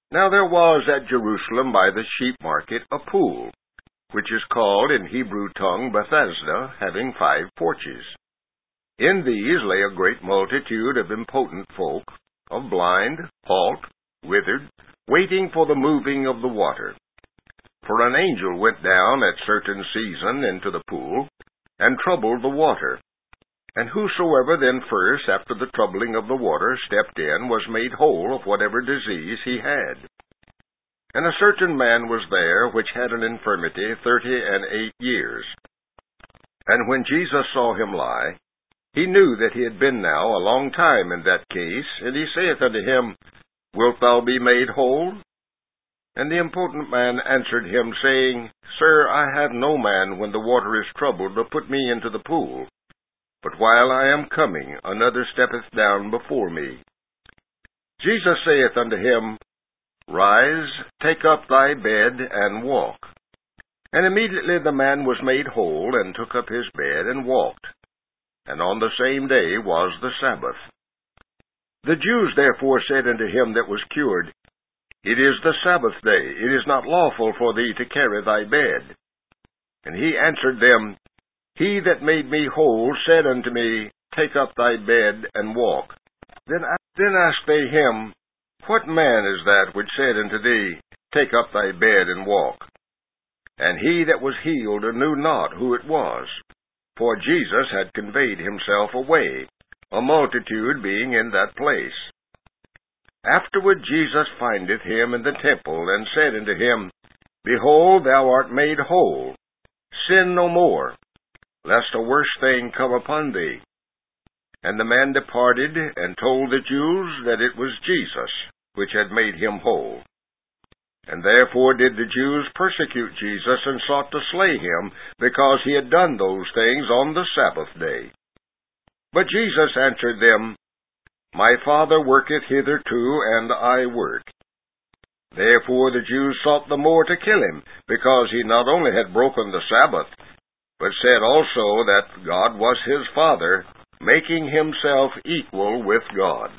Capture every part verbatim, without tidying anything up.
Now there was at Jerusalem by the sheep market a pool, which is called in Hebrew tongue Bethesda, having five porches. In these lay a great multitude of impotent folk, of blind, halt, withered, waiting for the moving of the water. For an angel went down at certain season into the pool, and troubled the water. And whosoever then first, after the troubling of the water, stepped in, was made whole of whatever disease he had. And a certain man was there, which had an infirmity thirty and eight years. And when Jesus saw him lie, he knew that he had been now a long time in that case, and he saith unto him, Wilt thou be made whole? And the impotent man answered him, saying, Sir, I have no man, when the water is troubled, to put me into the pool. But while I am coming, another steppeth down before me. Jesus saith unto him, Rise, take up thy bed, and walk. And immediately the man was made whole, and took up his bed, and walked. And on the same day was the Sabbath. The Jews therefore said unto him that was cured, It is the Sabbath day, it is not lawful for thee to carry thy bed. And he answered them, He that made me whole said unto me, Take up thy bed, and walk. Then, then asked they him, What man is that which said unto thee, Take up thy bed, and walk? And he that was healed knew not who it was, for Jesus had conveyed himself away, a multitude being in that place. Afterward Jesus findeth him in the temple, and said unto him, Behold, thou art made whole. Sin no more, lest a worse thing come upon thee. And the man departed, and told the Jews that it was Jesus, which had made him whole. And therefore did the Jews persecute Jesus, and sought to slay him, because he had done those things on the Sabbath day. But Jesus answered them, My Father worketh hitherto, and I work. Therefore the Jews sought the more to kill him, because he not only had broken the Sabbath, but said also that God was his Father, making himself equal with God.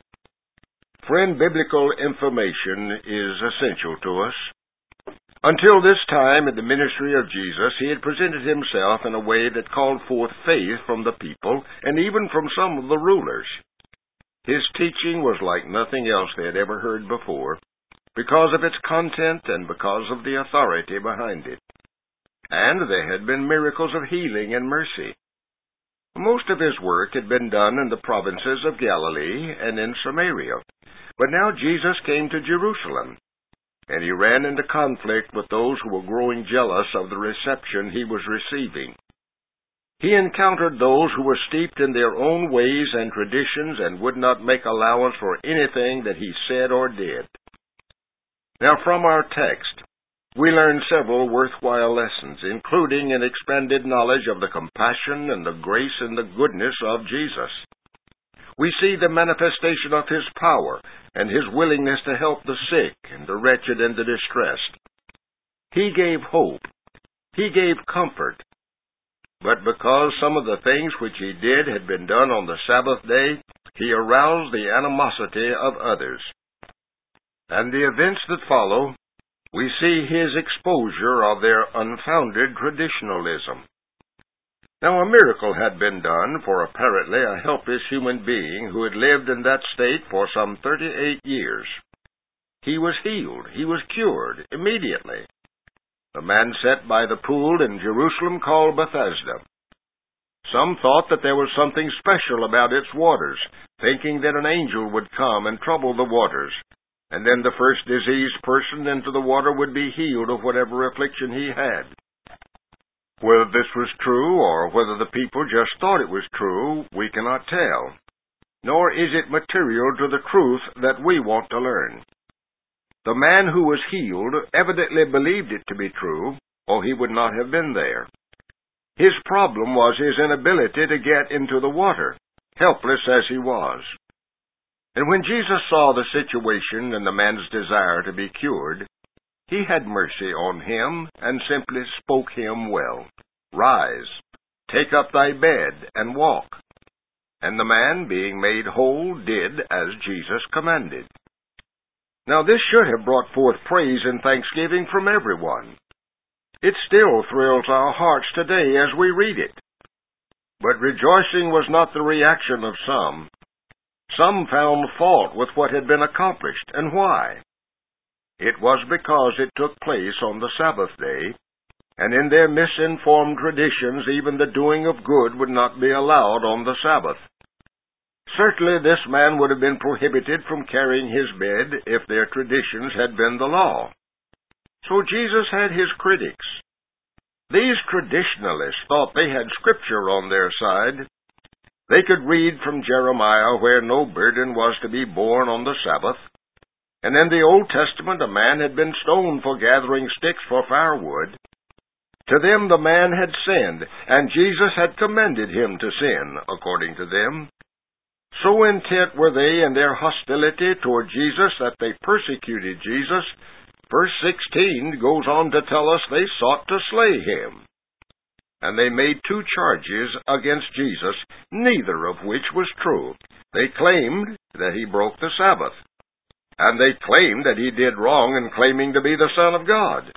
Friend, biblical information is essential to us. Until this time in the ministry of Jesus, he had presented himself in a way that called forth faith from the people, and even from some of the rulers. His teaching was like nothing else they had ever heard before, because of its content and because of the authority behind it. And there had been miracles of healing and mercy. Most of his work had been done in the provinces of Galilee and in Samaria. But now Jesus came to Jerusalem, and he ran into conflict with those who were growing jealous of the reception he was receiving. He encountered those who were steeped in their own ways and traditions and would not make allowance for anything that he said or did. Now from our text, we learn several worthwhile lessons, including an expanded knowledge of the compassion and the grace and the goodness of Jesus. We see the manifestation of his power and his willingness to help the sick and the wretched and the distressed. He gave hope. He gave comfort. But because some of the things which he did had been done on the Sabbath day, he aroused the animosity of others. And the events that follow, we see his exposure of their unfounded traditionalism. Now a miracle had been done for apparently a helpless human being who had lived in that state for some thirty-eight years. He was healed. He was cured immediately. The man sat by the pool in Jerusalem called Bethesda. Some thought that there was something special about its waters, thinking that an angel would come and trouble the waters, and then the first diseased person into the water would be healed of whatever affliction he had. Whether this was true, or whether the people just thought it was true, we cannot tell. Nor is it material to the truth that we want to learn. The man who was healed evidently believed it to be true, or he would not have been there. His problem was his inability to get into the water, helpless as he was. And when Jesus saw the situation and the man's desire to be cured, he had mercy on him and simply spoke him well. Rise, take up thy bed, and walk. And the man, being made whole, did as Jesus commanded. Now this should have brought forth praise and thanksgiving from everyone. It still thrills our hearts today as we read it. But rejoicing was not the reaction of some. Some found fault with what had been accomplished, and why? It was because it took place on the Sabbath day, and in their misinformed traditions even the doing of good would not be allowed on the Sabbath. Certainly this man would have been prohibited from carrying his bed if their traditions had been the law. So Jesus had his critics. These traditionalists thought they had Scripture on their side. They could read from Jeremiah where no burden was to be borne on the Sabbath, and in the Old Testament a man had been stoned for gathering sticks for firewood. To them the man had sinned, and Jesus had commended him to sin, according to them. So intent were they in their hostility toward Jesus that they persecuted Jesus. Verse sixteen goes on to tell us they sought to slay him. And they made two charges against Jesus, neither of which was true. They claimed that he broke the Sabbath, and they claimed that he did wrong in claiming to be the Son of God.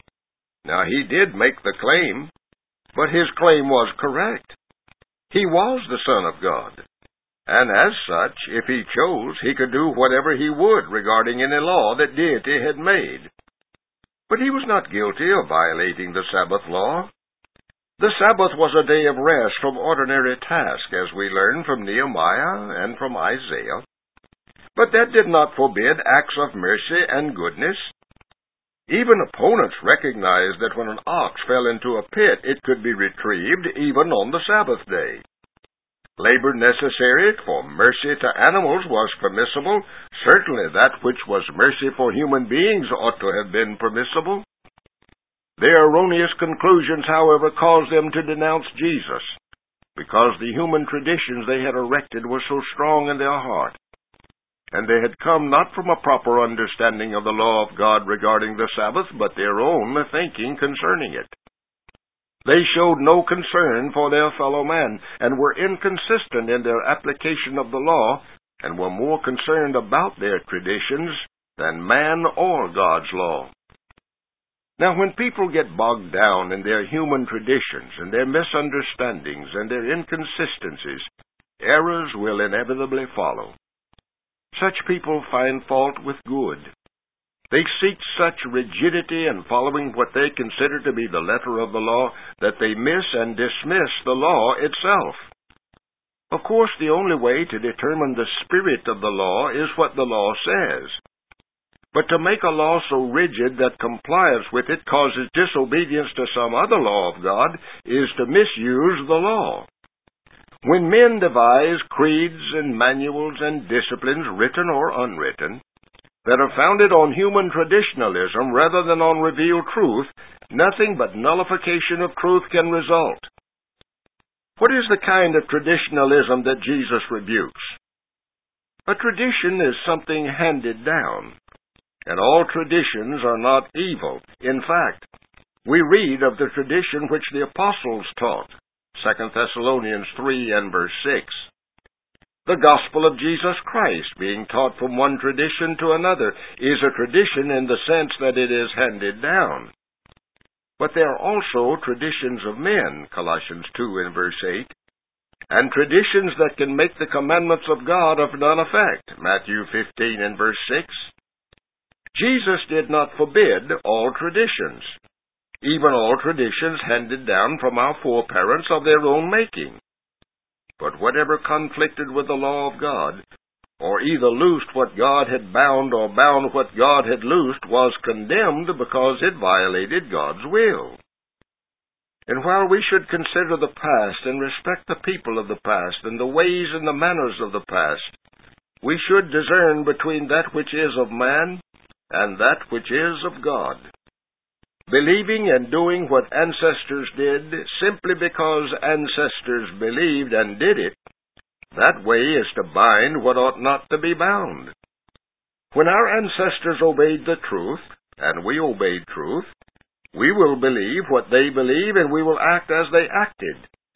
Now he did make the claim, but his claim was correct. He was the Son of God. And as such, if he chose, he could do whatever he would regarding any law that deity had made. But he was not guilty of violating the Sabbath law. The Sabbath was a day of rest from ordinary task, as we learn from Nehemiah and from Isaiah. But that did not forbid acts of mercy and goodness. Even opponents recognized that when an ox fell into a pit, it could be retrieved even on the Sabbath day. Labor necessary for mercy to animals was permissible. Certainly that which was mercy for human beings ought to have been permissible. Their erroneous conclusions, however, caused them to denounce Jesus, because the human traditions they had erected were so strong in their heart, and they had come not from a proper understanding of the law of God regarding the Sabbath, but their own thinking concerning it. They showed no concern for their fellow man, and were inconsistent in their application of the law, and were more concerned about their traditions than man or God's law. Now, when people get bogged down in their human traditions and their misunderstandings and their inconsistencies, errors will inevitably follow. Such people find fault with good. They seek such rigidity in following what they consider to be the letter of the law that they miss and dismiss the law itself. Of course, the only way to determine the spirit of the law is what the law says. But to make a law so rigid that compliance with it causes disobedience to some other law of God is to misuse the law. When men devise creeds and manuals and disciplines, written or unwritten, that are founded on human traditionalism rather than on revealed truth, nothing but nullification of truth can result. What is the kind of traditionalism that Jesus rebukes? A tradition is something handed down, and all traditions are not evil. In fact, we read of the tradition which the apostles taught, Second Thessalonians three and verse six. The gospel of Jesus Christ, being taught from one tradition to another, is a tradition in the sense that it is handed down. But there are also traditions of men, Colossians two and verse eight, and traditions that can make the commandments of God of none effect, Matthew fifteen and verse six. Jesus did not forbid all traditions, even all traditions handed down from our foreparents of their own making. But whatever conflicted with the law of God, or either loosed what God had bound or bound what God had loosed, was condemned because it violated God's will. And while we should consider the past and respect the people of the past and the ways and the manners of the past, we should discern between that which is of man and that which is of God. Believing and doing what ancestors did simply because ancestors believed and did it, that way is to bind what ought not to be bound. When our ancestors obeyed the truth, and we obeyed truth, we will believe what they believe and we will act as they acted.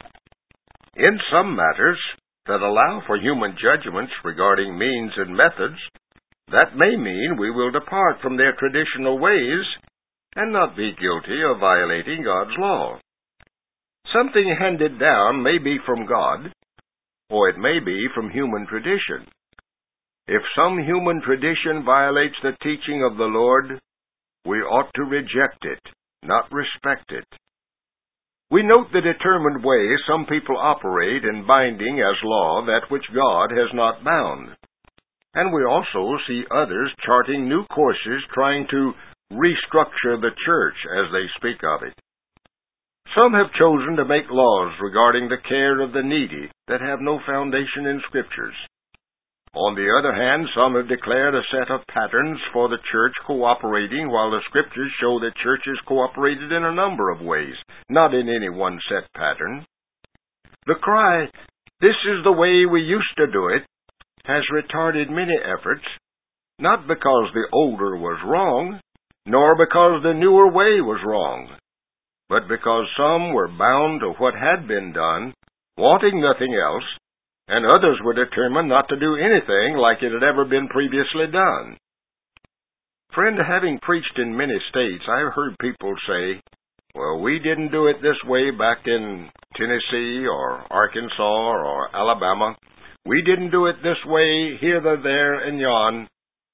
In some matters that allow for human judgments regarding means and methods, That may mean we will depart from their traditional ways and not be guilty of violating God's law. Something handed down may be from God, or it may be from human tradition. If some human tradition violates the teaching of the Lord, we ought to reject it, not respect it. We note the determined way some people operate in binding as law that which God has not bound. And we also see others charting new courses trying to restructure the church as they speak of it. Some have chosen to make laws regarding the care of the needy that have no foundation in Scriptures. On the other hand, some have declared a set of patterns for the church cooperating, while the Scriptures show that churches cooperated in a number of ways, not in any one set pattern. The cry, "This is the way we used to do it," has retarded many efforts, not because the older was wrong, nor because the newer way was wrong, but because some were bound to what had been done, wanting nothing else, and others were determined not to do anything like it had ever been previously done. Friend, having preached in many states, I've heard people say, "Well, we didn't do it this way back in Tennessee or Arkansas or Alabama. We didn't do it this way here, there, and yon."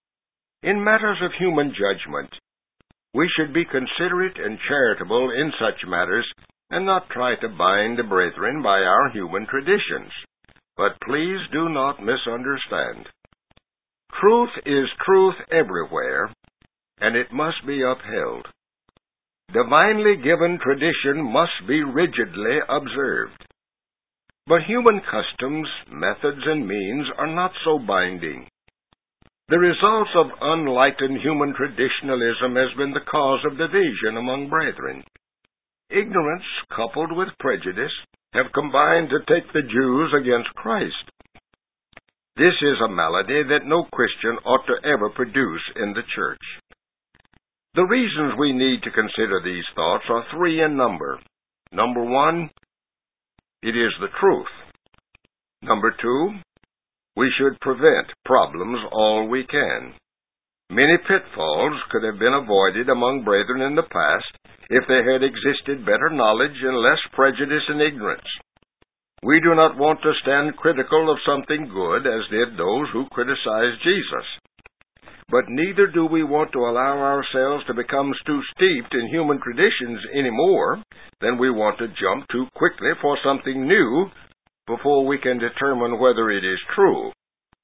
In matters of human judgment, we should be considerate and charitable in such matters, and not try to bind the brethren by our human traditions. But please do not misunderstand. Truth is truth everywhere, and it must be upheld. Divinely given tradition must be rigidly observed. But human customs, methods, and means are not so binding. The results of unlightened human traditionalism has been the cause of division among brethren. Ignorance, coupled with prejudice, have combined to take the Jews against Christ. This is a malady that no Christian ought to ever produce in the church. The reasons we need to consider these thoughts are three in number. Number one, it is the truth. Number two, we should prevent problems all we can. Many pitfalls could have been avoided among brethren in the past if there had existed better knowledge and less prejudice and ignorance. We do not want to stand critical of something good, as did those who criticized Jesus. But neither do we want to allow ourselves to become too steeped in human traditions any more than we want to jump too quickly for something new before we can determine whether it is true.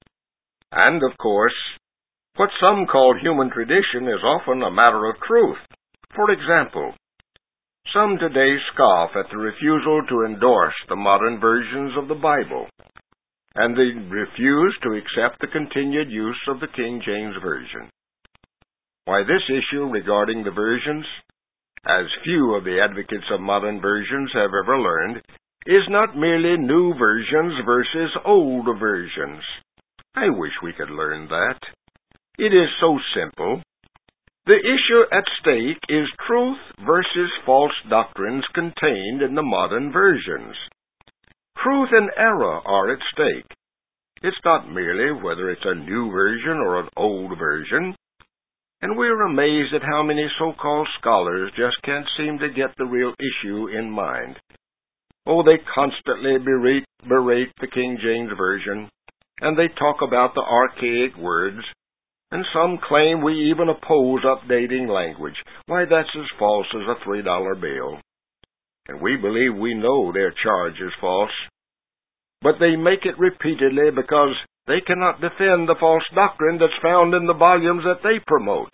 And, of course, what some call human tradition is often a matter of truth. For example, some today scoff at the refusal to endorse the modern versions of the Bible, and they refuse to accept the continued use of the King James Version. Why, this issue regarding the versions, as few of the advocates of modern versions have ever learned, is not merely new versions versus old versions. I wish we could learn that. It is so simple. The issue at stake is truth versus false doctrines contained in the modern versions. Truth and error are at stake. It's not merely whether it's a new version or an old version. And we're amazed at how many so-called scholars just can't seem to get the real issue in mind. Oh, they constantly berate, berate the King James Version, and they talk about the archaic words, and some claim we even oppose updating language. Why, that's as false as a three dollar bill. And we believe we know their charge is false. But they make it repeatedly because they cannot defend the false doctrine that's found in the volumes that they promote.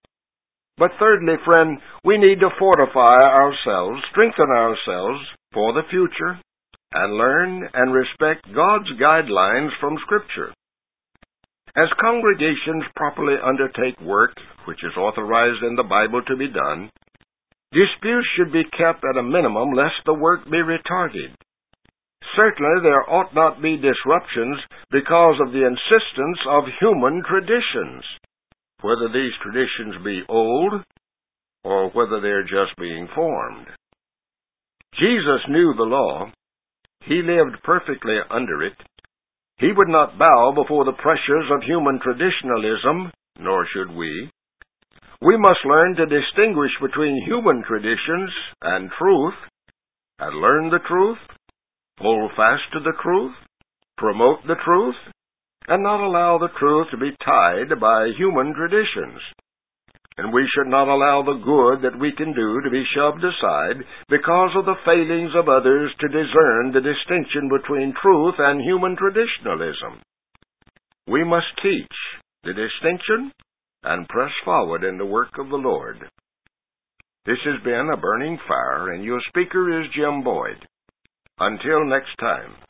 But thirdly, friend, we need to fortify ourselves, strengthen ourselves for the future, and learn and respect God's guidelines from Scripture. As congregations properly undertake work which is authorized in the Bible to be done, disputes should be kept at a minimum lest the work be retarded. Certainly there ought not be disruptions because of the insistence of human traditions, whether these traditions be old or whether they're just being formed. Jesus knew the law. He lived perfectly under it. He would not bow before the pressures of human traditionalism, nor should we. We must learn to distinguish between human traditions and truth, and learn the truth, hold fast to the truth, promote the truth, and not allow the truth to be tied by human traditions. And we should not allow the good that we can do to be shoved aside because of the failings of others to discern the distinction between truth and human traditionalism. We must teach the distinction and press forward in the work of the Lord. This has been A Burning Fire, and your speaker is Jim Boyd. Until next time.